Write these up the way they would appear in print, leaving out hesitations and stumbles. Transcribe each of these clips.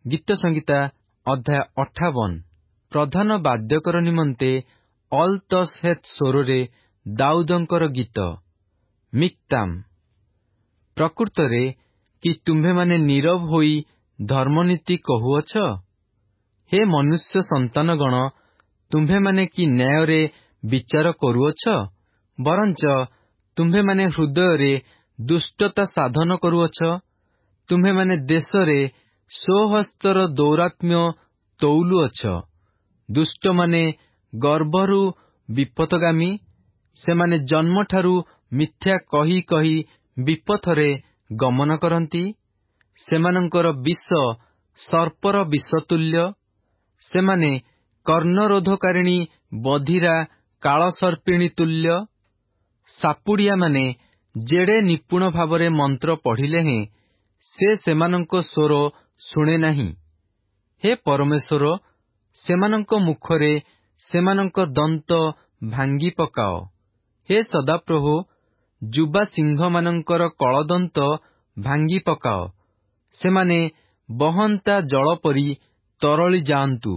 ଗୀତ ସଂହିତା ଅଧ୍ୟାୟ 58। ପ୍ରଧାନ ବାଦ୍ୟକର ନିମନ୍ତେ ଅଲତଶହେତ ସ୍ୱରରେ ଦାଉଦଙ୍କର ଗୀତ। ମିକ୍ତାମ। ପ୍ରକୃତରେ କି ତୁମ୍ଭେମାନେ ନୀରବ ହୋଇ ଧର୍ମନୀତି କହୁଅଛ? ହେ ମନୁଷ୍ୟ ସନ୍ତାନଗଣ, ତୁମ୍ଭେମାନେ କି ନ୍ୟାୟରେ ବିଚାର କରୁଅଛ? ବରଞ୍ଚ ତୁମ୍ଭେମାନେ ହୃଦୟରେ ଦୁଷ୍ଟତା ସାଧନ କରୁଅଛ। ତୁମ୍ଭେମାନେ ଦେଶରେ ସ୍ୱହସ୍ତର ଦୌରାତ୍ମ୍ୟ ତଉଲୁଅଛ। ଦୁଷ୍ଟମାନେ ଗର୍ଭରୁ ବିପଥଗାମୀ। ସେମାନେ ଜନ୍ମଠାରୁ ମିଥ୍ୟା କହି କହି ବିପଥରେ ଗମନ କରନ୍ତି। ସେମାନଙ୍କର ବିଷ ସର୍ପର ବିଷ ତୁଲ୍ୟ। ସେମାନେ କର୍ଣ୍ଣରୋଧକାରିଣୀ ବଧିରା କାଳସର୍ପିଣୀ ତୁଲ୍ୟ। ସାପୁଡ଼ିଆମାନେ ଯେଡ଼େ ନିପୁଣ ଭାବରେ ମନ୍ତ୍ର ପଢ଼ିଲେ ହେଁ ସେ ସେମାନଙ୍କ ସ୍ୱର ଶୁଣେ ନାହିଁ। ହେ ପରମେଶ୍ୱର, ସେମାନଙ୍କ ମୁଖରେ ସେମାନଙ୍କ ଦନ୍ତ ଭାଙ୍ଗି ପକାଅ। ହେ ସଦାପ୍ରଭୁ, ଯୁବା ସିଂହମାନଙ୍କର କଳଦନ୍ତ ଭାଙ୍ଗି ପକାଅ। ସେମାନେ ବହନ୍ତା ଜଳ ପରି ତରଳି ଯାଆନ୍ତୁ।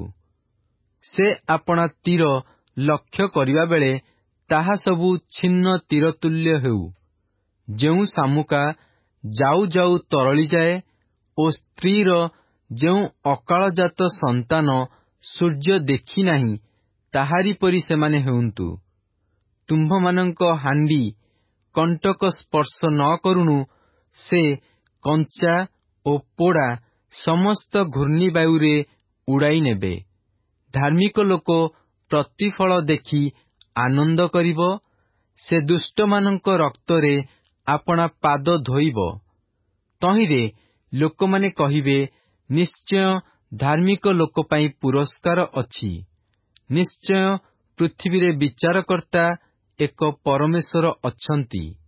ସେ ଆପଣା ତୀର ଲକ୍ଷ୍ୟ କରିବା ବେଳେ ତାହା ସବୁ ଛିନ୍ନ ତୀର ତୁଲ୍ୟ ହେଉ। ଯେଉଁ ଶାମୁକା ଯାଉ ଯାଉ ତରଳିଯାଏ ଓ ସ୍ତ୍ରୀର ଯେଉଁ ଅକାଳଜାତ ସନ୍ତାନ ସୂର୍ଯ୍ୟ ଦେଖି ନାହିଁ, ତାହାରି ପରି ସେମାନେ ହେଉନ୍ତୁ। ତୁମ୍ଭମାନଙ୍କ ହାଣ୍ଡି କଣ୍ଟକ ସ୍ପର୍ଶ ନ କରୁଣୁ ସେ କଞ୍ଚା ଓ ପୋଡ଼ା ସମସ୍ତ ଘୂର୍ଣ୍ଣିବାୟୁରେ ଉଡ଼ାଇ ନେବେ। ଧାର୍ମିକ ଲୋକ ପ୍ରତିଫଳ ଦେଖି ଆନନ୍ଦ କରିବ। ସେ ଦୁଷ୍ଟମାନଙ୍କ ରକ୍ତରେ ଆପଣା ପାଦ ଧୋଇବ। ତହିଁରେ ଲୋକମାନେ କହିବେ, ନିଶ୍ଚୟ ଧାର୍ମିକ ଲୋକ ପାଇଁ ପୁରସ୍କାର ଅଛି। ନିଶ୍ଚୟ ପୃଥିବୀରେ ବିଚାରକର୍ତ୍ତା ଏକ ପରମେଶ୍ୱର ଅଛନ୍ତି।